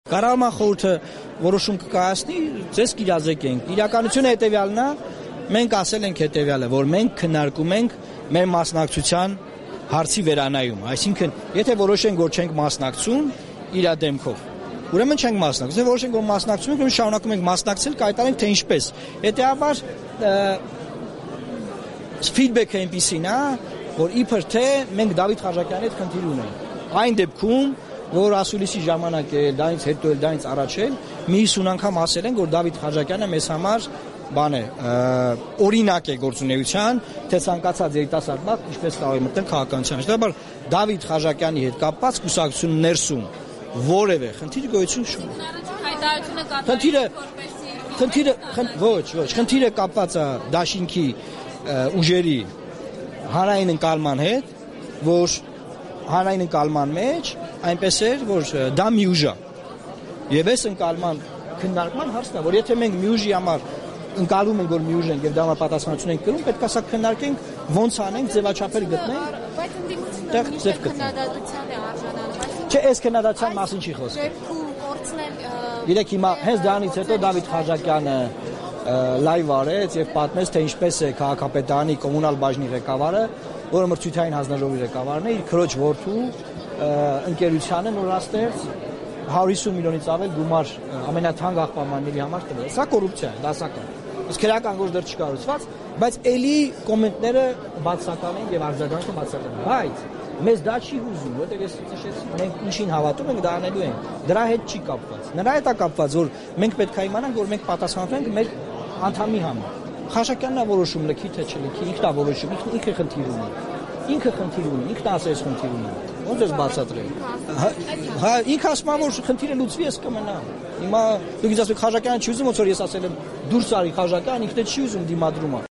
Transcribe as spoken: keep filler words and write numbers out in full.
Կառավարման խորհուրդը որոշում կկայացնի, ձեզ կիրազեկենք։ Իրականությունը հետևյալն է, մենք ասել ենք հետևյալը, որ մենք քննարկում ենք մեր մասնակցության հարցի վերանայում, այսինքն, եթե որոշենք, որ չենք մասնակցում իր դեմքով, ուրեմն չենք մասնակցում, եթե որոշենք, որ մասնակցում ենք, ուրեմն շարունակում ենք մասնակցել, կայտարենք թե ինչպես։ Հետևաբար ֆիդբեքը այնպիսին է, որ իբր թե մենք Դավիթ Խաչատրյանի հետ խնդիր ունենք։ Այն դեպքում, որ ասուլիսի ժամանակ է, դրանից հետո էլ դրանից առաջ էլ մի հիսուն անգամ ասել են, որ Դավիթ Խաչատրյանը մեզ համար բան է, օրինակ է գործունեության, թե ցանկացած երիտասարդ մարդ ինչպես կարող է մտնել քաղաքականության։ Հետաբար Դավիթ Խաչատրյանի հետ կապված կուսակցություն ներսում որևէ խնդիր գոյություն չունի։ Խնդիրը խնդիրը ոչ, ոչ, խնդիրը կապված է դաշինքի ուժերի հանրային ընկալման հետ, որ հանրային ընկալման մեջ այնպես էր, որ դա մի ուժ է։ Եվ այս ընկալման քննարկման հարցն է, որ եթե մենք մի ուժի համար ընկալում ենք, որ մի ուժ ենք եւ դա պատասխանատվություն ենք կրում, պետք է սա քննարկենք, ոնց անենք, ձևաչափեր գտնենք։ Բայց ընդդիմությունը միշտ քննադատության է արժանանում։ Չէ, այս քննադատության մասին չի խոսքը։ Դեպքում կորցնել Իրեք հիմա հենց դրանից հետո Դավիթ Խաչատրյանը լայվ արեց եւ պատմեց, թե ինչպես է քաղաքապետարանի կոմունալ բաժնի ղեկավարը, որը մրցույթային հանձնաժողովի ղեկավարն է, իր քրոջ որդու ընկերությանը նորաստեղծ հարյուր հիսուն միլիոնից ավել գումար ամենաթանկ աղբամանների համար տվել։ Սա կոռուպցիա է, դասական։ Իսկ քրեական գործ դեռ չկառուցված, բայց էլի կոմենտները բացական են եւ արձագանքը բացական։ Բայց մեզ դա չի հուզում, որտեղ ես նշեցի, մենք ինչին հավատում ենք, դա անելու ենք։ Դրա հետ չի կապված։ Նրա հետ է կապված, որ մենք պետք է իմանանք, որ մենք պատասխանատու ենք մեր անդամի համար։ Խաչատրյանն է որոշում լքի թե չլքի, ինքն է որոշում, ինքը խնդիր ունի։ Ինքը խնդիր ունի, ինքն ասես խնդիր ունի։ Ոնց ես բացատրել։ Հա, ինքը ասում է, որ խնդիրը լուծվի, ես կմնա։ Հիմա դուք ինձ ասում եք Խաչատրյանը չի ուզում, ոնց որ ես ասել եմ դուրս արի Խաչատրյան, ինքն է չի ուզում դիմադրում։